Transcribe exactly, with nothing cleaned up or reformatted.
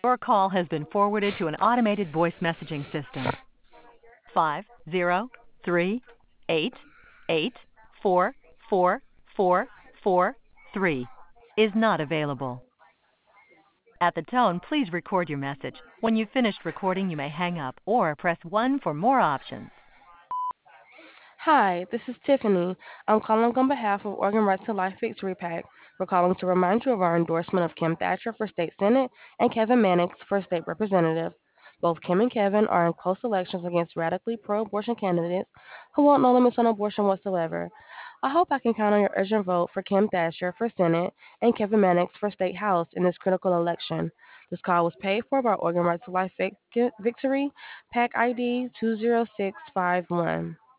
Your call has been forwarded to an automated voice messaging system. Five zero three eight eight four four four four three is not available. At the tone, please record your message. When you've finished recording, you may hang up or press one for more options. Hi, this is Tiffany. I'm calling on behalf of Organ Rights to Life Victory PAC. We're calling to remind you of our endorsement of Kim Thatcher for State Senate and Kevin Mannix for State Representative. Both Kim and Kevin are in close elections against radically pro abortion candidates who want no limits on abortion whatsoever. I hope I can count on your urgent vote for Kim Thatcher for Senate and Kevin Mannix for State House in this critical election. This call was paid for by Organ Rights to Life Vic- Victory, PAC I D two zero six five one.